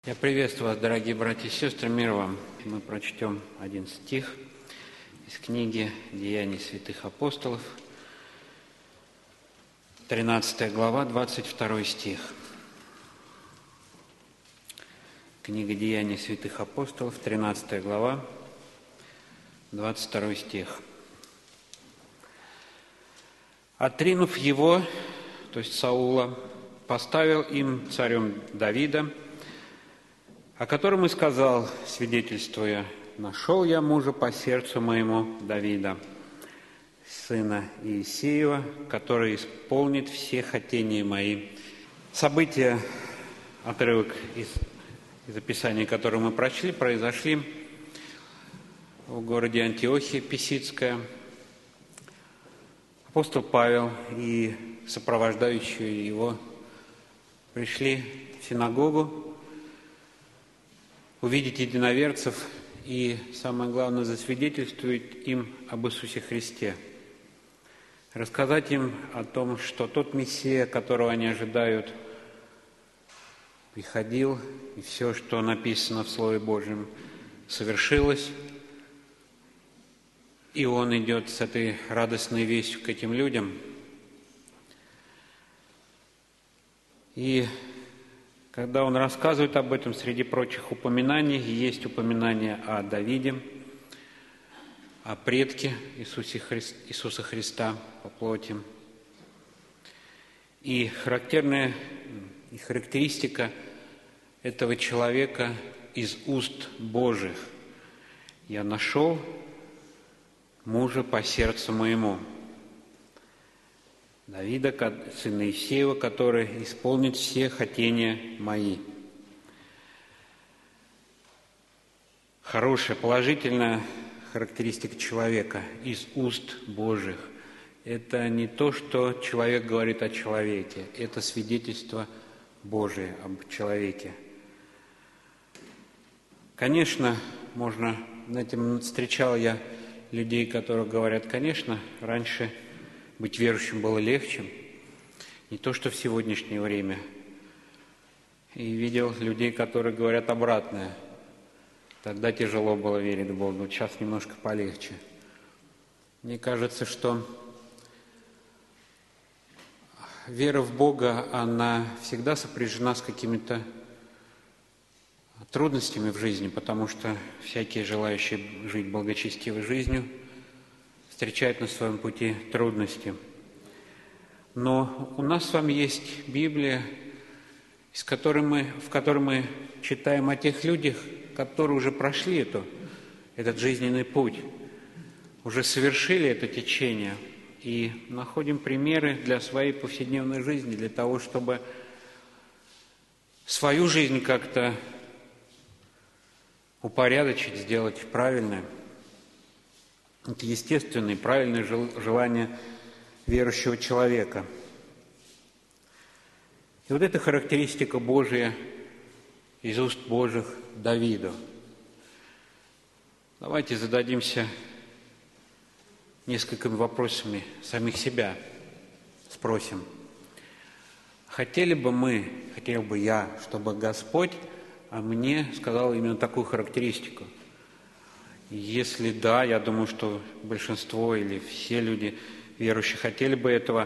Я приветствую вас, дорогие братья и сестры, мир вам. Мы прочтем один стих из книги «Деяний святых апостолов», 13 глава, 22 стих. Книга «Деяний святых апостолов», 13 глава, 22 стих. «Отринув его, то есть Саула, поставил им царем Давида, о котором и сказал, свидетельствуя: нашел я мужа по сердцу моему Давида, сына Иисеева, который исполнит все хотения мои». События, отрывок из описания, которое мы прочли, произошли в городе Антиохия Писидская. Апостол Павел и сопровождающие его пришли в синагогу увидеть единоверцев и, самое главное, засвидетельствовать им об Иисусе Христе. Рассказать им о том, что тот Мессия, которого они ожидают, приходил, и все, что написано в Слове Божьем, совершилось. И Он идет с этой радостной вестью к этим людям. И когда он рассказывает об этом, среди прочих упоминаний, есть упоминание о Давиде, о предке Иисуса Христа по плоти. И характерная характеристика этого человека из уст Божьих: «Я нашел мужа по сердцу моему». Давида, сына Иисеева, который исполнит все хотения мои. Хорошая, положительная характеристика человека из уст Божьих. Это не то, что человек говорит о человеке, это свидетельство Божие об человеке. Конечно, встречал я людей, которые говорят: конечно, раньше быть верующим было легче, не то что в сегодняшнее время. И видел людей, которые говорят обратное: тогда тяжело было верить в Бога, сейчас немножко полегче. Мне кажется, что вера в Бога, она всегда сопряжена с какими-то трудностями в жизни, потому что всякие желающие жить благочестивой жизнью встречают на своем пути трудности. Но у нас с вами есть Библия, в которой мы читаем о тех людях, которые уже прошли этот жизненный путь, уже совершили это течение, и находим примеры для своей повседневной жизни, для того, чтобы свою жизнь как-то упорядочить, сделать правильной. Это естественное и правильное желание верующего человека. И вот эта характеристика Божия из уст Божьих Давиду. Давайте зададимся несколькими вопросами самих себя. Спросим: хотел бы я, чтобы Господь о мне сказал именно такую характеристику? Если да, я думаю, что большинство или все люди верующие хотели бы этого.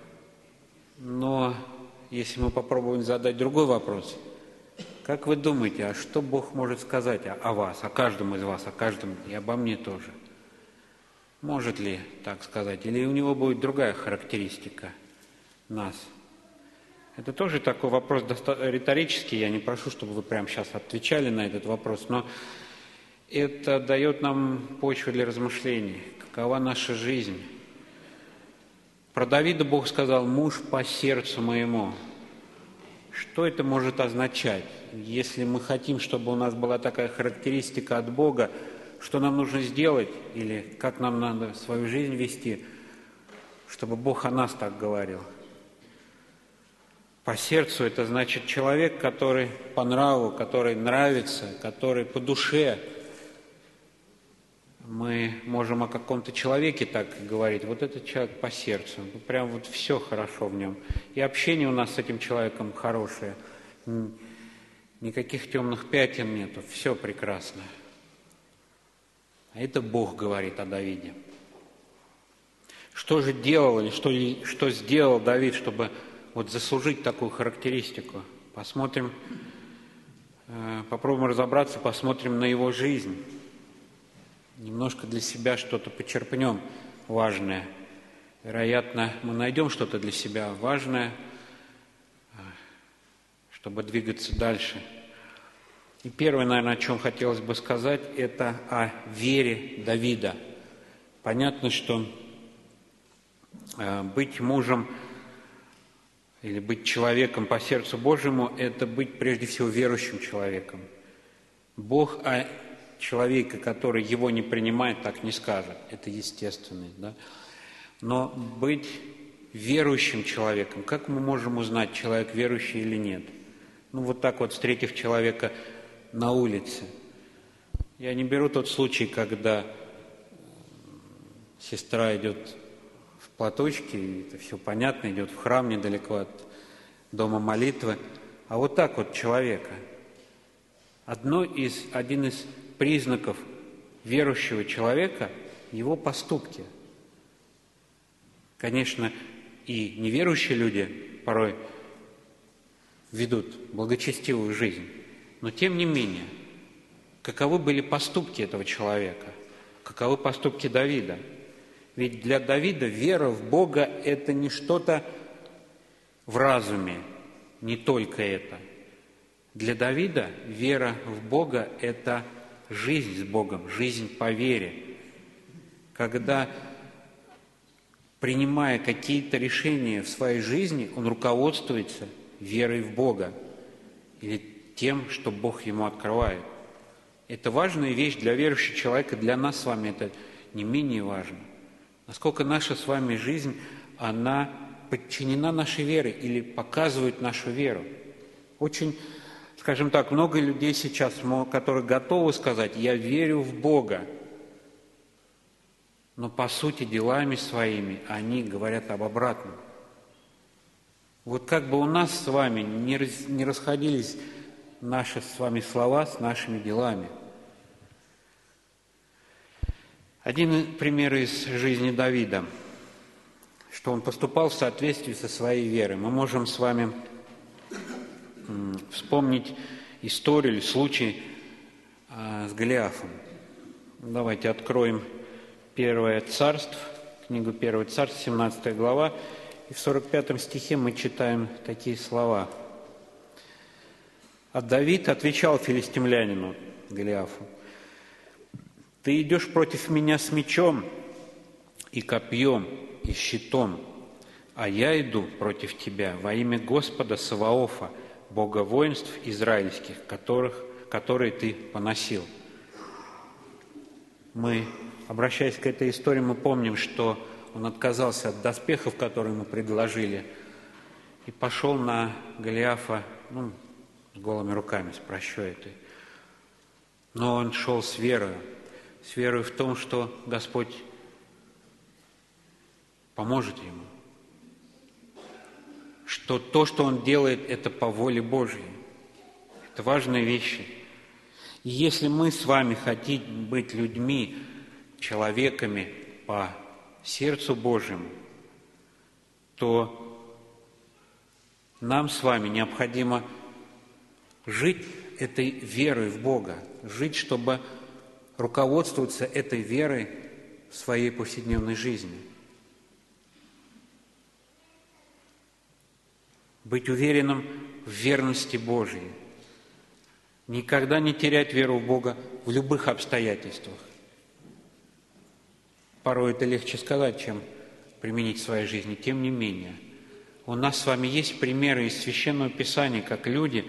Но если мы попробуем задать другой вопрос: как вы думаете, а что Бог может сказать о вас, о каждом из вас, о каждом и обо мне тоже? Может ли так сказать? Или у него будет другая характеристика нас? Это тоже такой вопрос риторический. Я не прошу, чтобы вы прямо сейчас отвечали на этот вопрос, но это дает нам почву для размышлений. Какова наша жизнь? Про Давида Бог сказал: муж по сердцу моему. Что это может означать? Если мы хотим, чтобы у нас была такая характеристика от Бога, что нам нужно сделать или как нам надо свою жизнь вести, чтобы Бог о нас так говорил? По сердцу — это значит человек, который по нраву, который нравится, который по душе. Мы можем о каком-то человеке так говорить: вот этот человек по сердцу, прям вот все хорошо в нем. И общение у нас с этим человеком хорошее. никаких темных пятен нету, все прекрасно. А это Бог говорит о Давиде. Что же делал или что сделал Давид, чтобы вот заслужить такую характеристику? Посмотрим, попробуем разобраться, посмотрим на его жизнь. Немножко для себя что-то почерпнем важное. Вероятно, мы найдем что-то для себя важное, чтобы двигаться дальше. И первое, наверное, о чем хотелось бы сказать, это о вере Давида. Понятно, что быть мужем или быть человеком по сердцу Божьему – это быть прежде всего верующим человеком. Бог о человеке, который его не принимает, так не скажет. Это естественно, да? Но быть верующим человеком, как мы можем узнать, человек верующий или нет? Ну, вот так вот, встретив человека на улице. Я не беру тот случай, когда сестра идет в платочке, и это все понятно, идет в храм недалеко от дома молитвы, а вот так вот человека. Один из признаков верующего человека – его поступки. Конечно, и неверующие люди порой ведут благочестивую жизнь, но тем не менее, каковы были поступки этого человека, каковы поступки Давида? Ведь для Давида вера в Бога – это не что-то в разуме, не только это. Для Давида вера в Бога – это жизнь с Богом, жизнь по вере. Когда, принимая какие-то решения в своей жизни, он руководствуется верой в Бога или тем, что Бог ему открывает. Это важная вещь для верующего человека, для нас с вами это не менее важно. Насколько наша с вами жизнь, она подчинена нашей вере или показывает нашу веру. Очень, скажем так, много людей сейчас, которые готовы сказать: «Я верю в Бога», но по сути делами своими они говорят об обратном. Вот как бы у нас с вами не расходились наши с вами слова с нашими делами. Один пример из жизни Давида, что он поступал в соответствии со своей верой. Мы можем с вами вспомнить историю или случай с Голиафом. Давайте откроем Первое Царство, книгу Первое Царство, 17 глава, и в 45 стихе мы читаем такие слова. «А Давид отвечал филистимлянину Голиафу: «Ты идешь против меня с мечом и копьем и щитом, а я иду против тебя во имя Господа Саваофа, Бога воинств израильских, которые ты поносил». Мы, обращаясь к этой истории, мы помним, что он отказался от доспехов, которые ему предложили, и пошел на Голиафа, с голыми руками, с прощой этой. Но он шел с верою в том, что Господь поможет ему, что то, что он делает, это по воле Божьей. Это важные вещи. И если мы с вами хотим быть людьми, человеками по сердцу Божьему, то нам с вами необходимо жить этой верой в Бога, жить, чтобы руководствоваться этой верой в своей повседневной жизни. Быть уверенным в верности Божьей. Никогда не терять веру в Бога в любых обстоятельствах. Порой это легче сказать, чем применить в своей жизни. Тем не менее, у нас с вами есть примеры из Священного Писания, как люди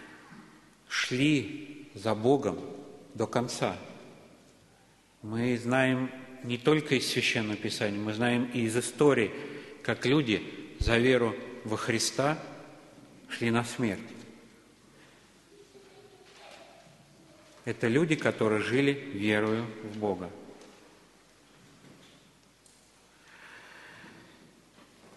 шли за Богом до конца. Мы знаем не только из Священного Писания, мы знаем и из истории, как люди за веру во Христа шли на смерть. Это люди, которые жили верою в Бога.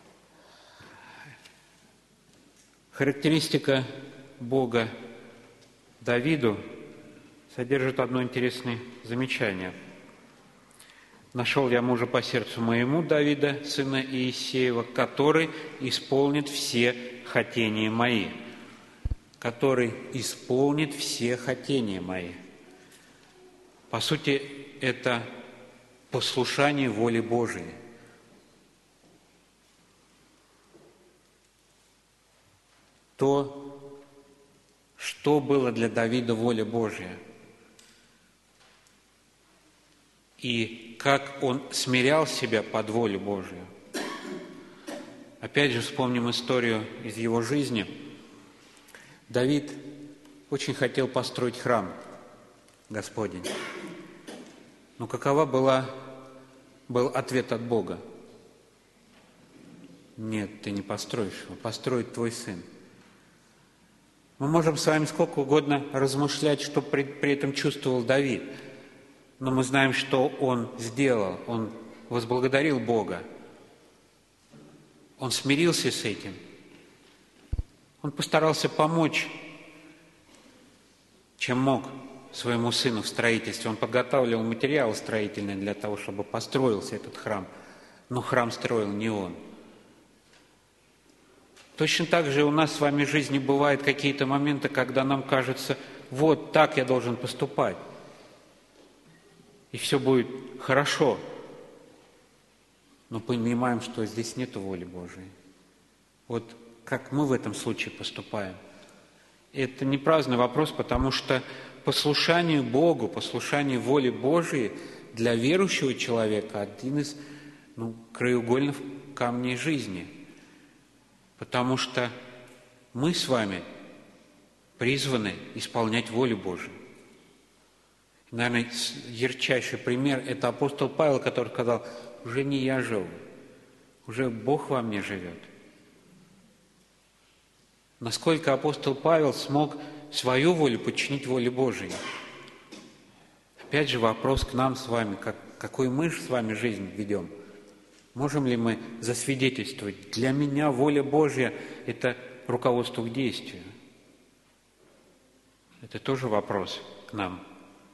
Характеристика Бога Давиду содержит одно интересное замечание. «Нашел я мужа по сердцу моему, Давида, сына Иессеева, который исполнит все хотения мои». Который исполнит все хотения мои. По сути, это послушание воле Божией. То, что было для Давида воля Божья. И как он смирял себя под волю Божию. Опять же, вспомним историю из его жизни. Давид очень хотел построить храм Господень. Но какова был ответ от Бога? Нет, ты не построишь его, построит твой сын. Мы можем с вами сколько угодно размышлять, что при этом чувствовал Давид. Но мы знаем, что он сделал. Он возблагодарил Бога. Он смирился с этим. Он постарался помочь, чем мог, своему сыну в строительстве. Он подготавливал материалы строительные для того, чтобы построился этот храм. Но храм строил не он. Точно так же у нас с вами в жизни бывают какие-то моменты, когда нам кажется, вот так я должен поступать. И все будет хорошо. Но понимаем, что здесь нет воли Божией. Вот как мы в этом случае поступаем. Это не праздный вопрос, потому что послушание Богу, послушание воле Божией для верующего человека один из краеугольных камней жизни. Потому что мы с вами призваны исполнять волю Божию. Наверное, ярчайший пример – это апостол Павел, который сказал, уже не я живу, уже Бог во мне живет. Насколько апостол Павел смог свою волю подчинить воле Божией? Опять же вопрос к нам с вами, какую мы с вами жизнь ведем. Можем ли мы засвидетельствовать? Для меня воля Божья – это руководство к действию. Это тоже вопрос к нам.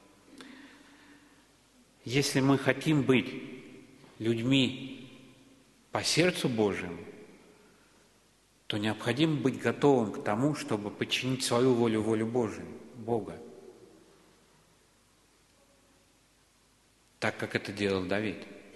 Если мы хотим быть людьми по сердцу Божьему, то необходимо быть готовым к тому, чтобы подчинить свою волю воле Божию, Бога. Так, как это делал Давид.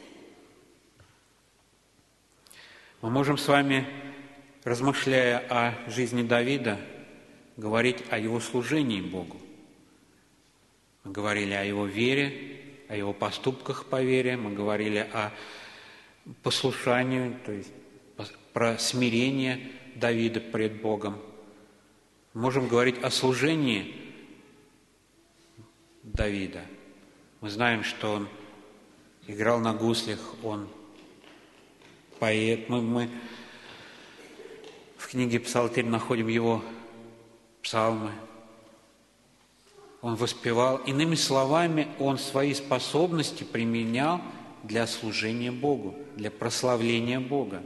Мы можем с вами, размышляя о жизни Давида, говорить о его служении Богу. Мы говорили о его вере, о его поступках по вере, мы говорили о послушании, то есть про смирение Давида пред Богом. Можем говорить о служении Давида. Мы знаем, что он играл на гуслях, он поэт. Мы в книге «Псалтырь» находим его псалмы. Он воспевал. Иными словами, он свои способности применял для служения Богу, для прославления Бога.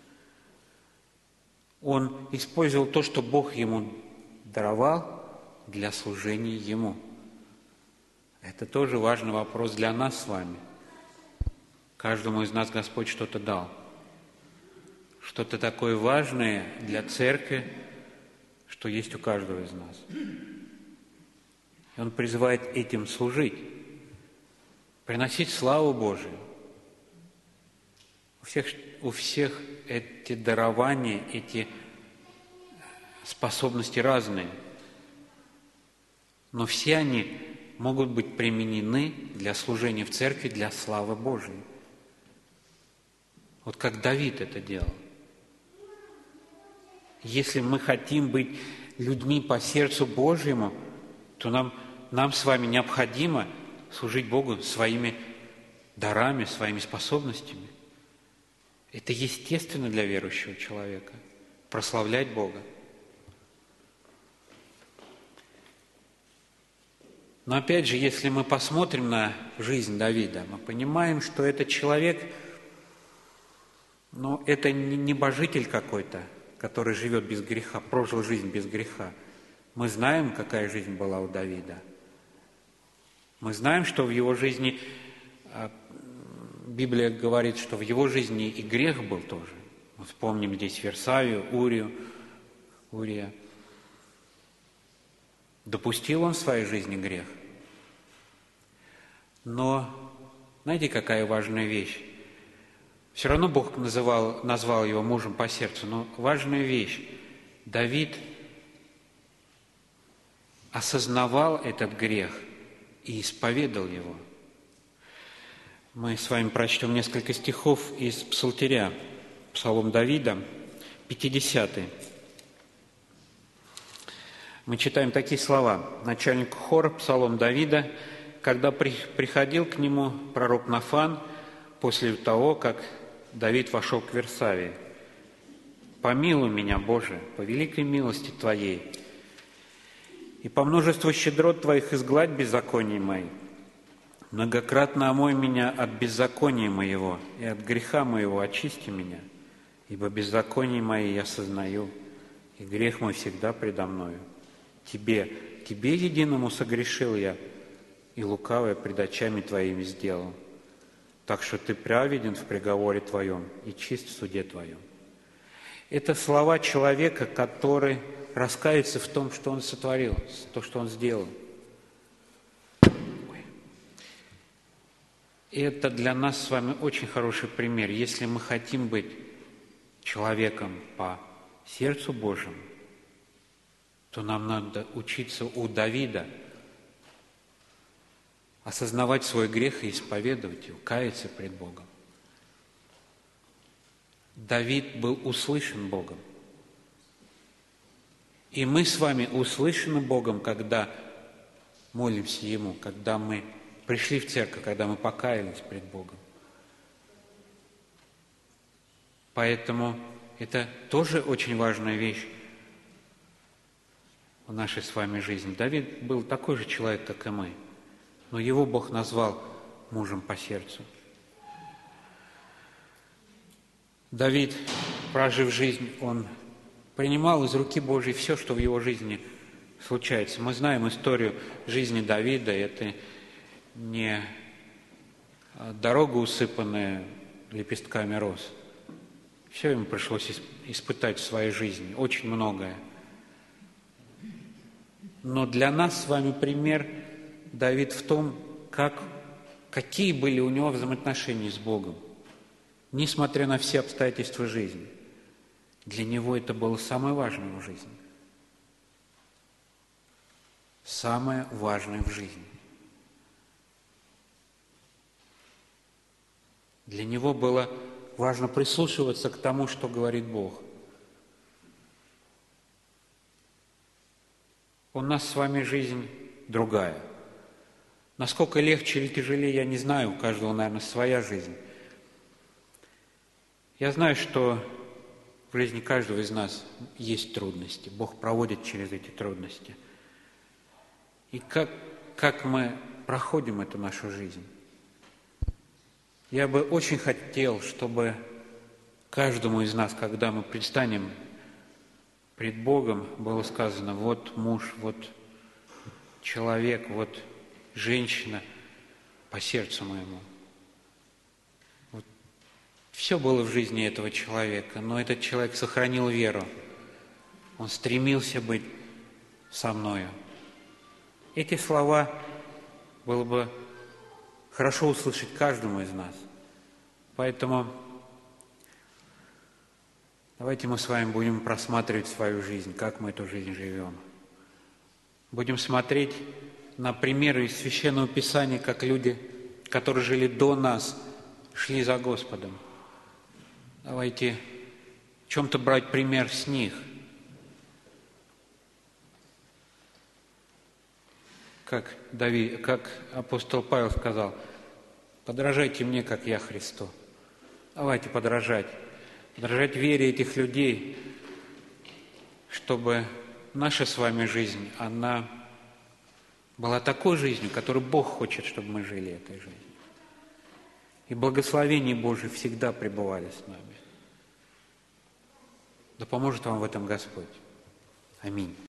Он использовал то, что Бог ему даровал, для служения Ему. Это тоже важный вопрос для нас с вами. Каждому из нас Господь что-то дал. Что-то такое важное для церкви, что есть у каждого из нас. И Он призывает этим служить, приносить славу Божию. У всех эти дарования, эти способности разные, но все они могут быть применены для служения в церкви, для славы Божией. Вот как Давид это делал. Если мы хотим быть людьми по сердцу Божьему, то нам с вами необходимо служить Богу своими дарами, своими способностями. Это естественно для верующего человека – прославлять Бога. Но опять же, если мы посмотрим на жизнь Давида, мы понимаем, что этот человек, это не небожитель какой-то, который живет без греха, прожил жизнь без греха. Мы знаем, какая жизнь была у Давида. Мы знаем, что в его жизни, Библия говорит, что в его жизни и грех был тоже. Мы вспомним здесь Версавию, Урия. Допустил он в своей жизни грех. Но знаете, какая важная вещь? Все равно Бог назвал его мужем по сердцу, но важная вещь. Давид осознавал этот грех и исповедал его. Мы с вами прочтем несколько стихов из Псалтиря, Псалом Давида, 50-й. Мы читаем такие слова. Начальник хора, Псалом Давида, когда приходил к нему пророк Нафан после того, как Давид вошел к Версавии. «Помилуй меня, Боже, по великой милости Твоей, и по множеству щедрот Твоих изгладь беззакония мои. Многократно омой меня от беззакония моего, и от греха моего очисти меня, ибо беззаконие мои я сознаю, и грех мой всегда предо мною. Тебе единому согрешил я, и лукавое пред очами Твоими сделал. Так что Ты праведен в приговоре Твоем и чист в суде Твоем». Это слова человека, который раскается в том, что он сотворил, то, что он сделал. И это для нас с вами очень хороший пример. Если мы хотим быть человеком по сердцу Божьему, то нам надо учиться у Давида осознавать свой грех и исповедовать его, каяться пред Богом. Давид был услышан Богом. И мы с вами услышаны Богом, когда молимся Ему, когда мы пришли в церковь, когда мы покаялись пред Богом. Поэтому это тоже очень важная вещь в нашей с вами жизни. Давид был такой же человек, как и мы, но его Бог назвал мужем по сердцу. Давид, прожив жизнь, он принимал из руки Божьей все, что в его жизни случается. Мы знаем историю жизни Давида. Это не дорога, усыпанная лепестками роз. Все ему пришлось испытать в своей жизни, очень многое. Но для нас с вами пример Давид в том, какие были у него взаимоотношения с Богом. Несмотря на все обстоятельства жизни, для него это было самое важное в жизни. Самое важное в жизни. Для него было важно прислушиваться к тому, что говорит Бог. У нас с вами жизнь другая. Насколько легче или тяжелее, я не знаю, у каждого, наверное, своя жизнь. Я знаю, что в жизни каждого из нас есть трудности. Бог проводит через эти трудности. И как мы проходим эту нашу жизнь? Я бы очень хотел, чтобы каждому из нас, когда мы предстанем пред Богом, было сказано: вот муж, вот человек, вот женщина по сердцу моему. Все было в жизни этого человека, но этот человек сохранил веру. Он стремился быть со мною. Эти слова было бы хорошо услышать каждому из нас. Поэтому давайте мы с вами будем просматривать свою жизнь, как мы эту жизнь живем. Будем смотреть на примеры из Священного Писания, как люди, которые жили до нас, шли за Господом. Давайте в чем-то брать пример с них. Как апостол Павел сказал: подражайте мне, как я Христу. Давайте подражать вере этих людей, чтобы наша с вами жизнь, она была такой жизнью, которую Бог хочет, чтобы мы жили этой жизнью. И благословения Божьи всегда пребывали с нами. Да поможет вам в этом Господь. Аминь.